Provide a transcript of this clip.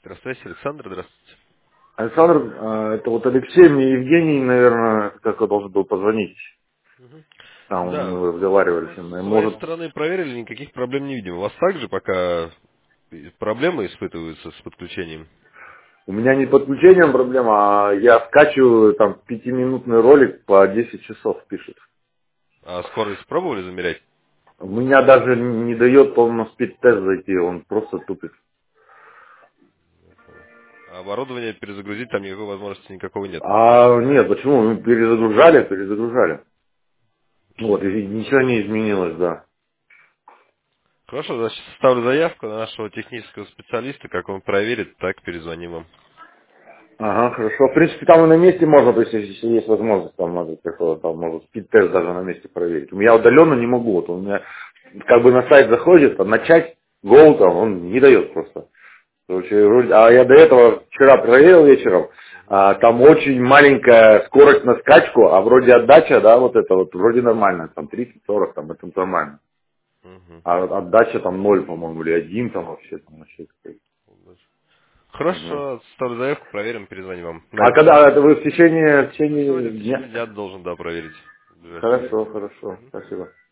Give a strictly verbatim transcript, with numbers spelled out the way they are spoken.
Здравствуйте, Александр, здравствуйте. Александр, а, это вот Алексей, мне Евгений, наверное, как я должен был позвонить. Мгм. Там Да, мы разговаривали мы с ним. с своей Может, стороны проверили, никаких проблем не видим. У вас также пока проблемы испытываются с подключением? у меня не подключением проблема, а я скачиваю там пятиминутный ролик по десять часов пишет. А скорость пробовали замерять? У меня даже не дает, по-моему, спид-тест зайти, он просто тупит. А оборудование перезагрузить там никакой возможности никакого нет. А нет, почему? Мы перезагружали, перезагружали. Вот, и ничего не изменилось, да. Хорошо, значит, ставлю заявку на нашего технического специалиста. Как он проверит, так перезвоним вам. Ага, хорошо. В принципе, там и на месте можно, то есть, если есть возможность, там, может, какого там, может, спид-тест даже на месте проверить. У меня удаленно не могу, вот у меня, как бы на сайт заходит, там, начать, Go, там, он не дает просто. Короче, вроде- а я до этого вчера проверил вечером, а, там очень маленькая скорость на скачку, а вроде отдача, да, вот это вот, вроде нормально, там, тридцать сорок, там, это нормально. Мгм. А отдача там ноль, по-моему, или один там вообще, там, вообще. Мгм. Хорошо, ставлю заявку, проверим, перезвоним вам. На А этой когда неделе. это вы в течение, в Сегодня течение в дня? течение дня должен, да, проверить. В ближайшее время. Хорошо, хорошо. Мгм. Спасибо.